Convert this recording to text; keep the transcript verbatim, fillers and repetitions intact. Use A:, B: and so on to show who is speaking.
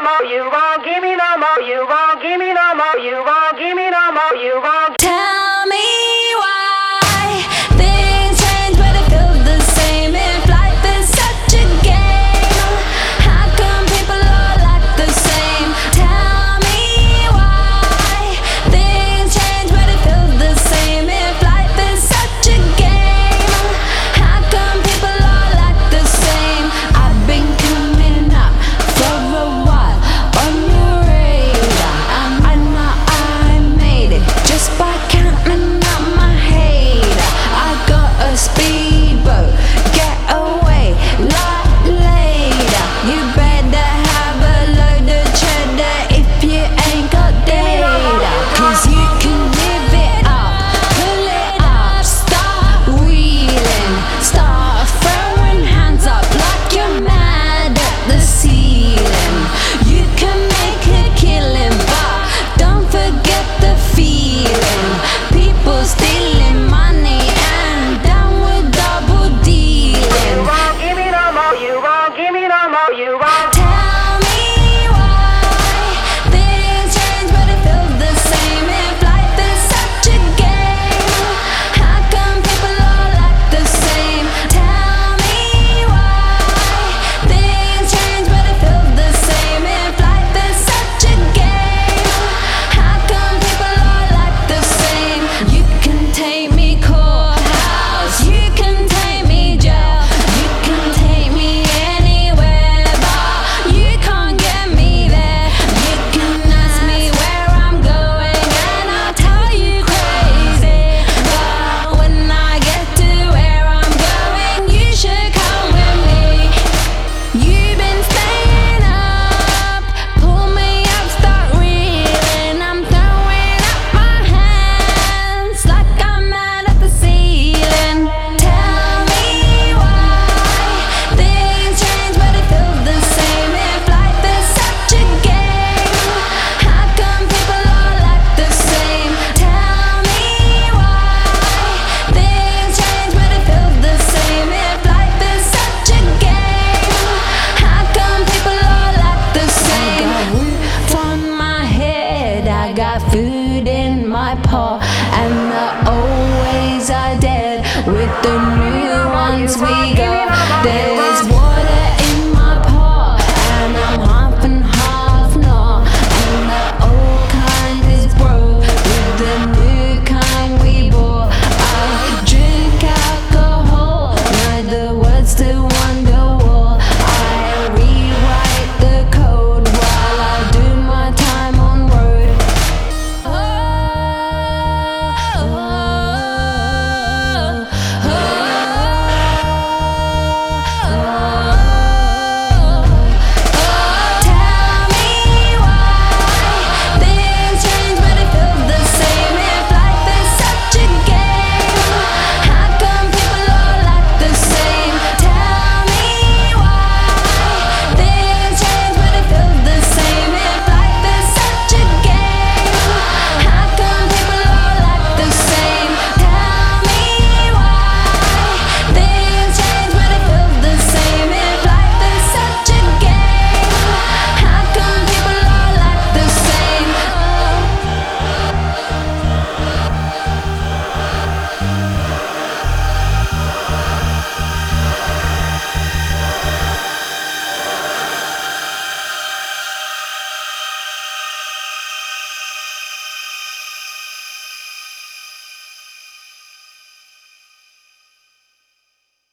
A: more, you won't give me no more, you won't give me no more, you won't give me no more, you won't.
B: Tell me why things change but it feels the same. If life is such a game, how come people all act the same? Tell me why things change but it feels the same. If life is such a game, how come people all act the same? I've been coming up for a while on your radar. I know I made it just by counting up my hate. I got a speedboat, get away lot later. You better have a load of cheddar if you ain't got data. Cause you can live it up, pull it up, start wheeling, start throwing hands up like you're mad at the ceiling. You can make a killing, but don't forget the feeling. People stealing money and down with double
A: You
B: dealing.
A: won't give me no more, you won't give me no more, you won't.
B: Tell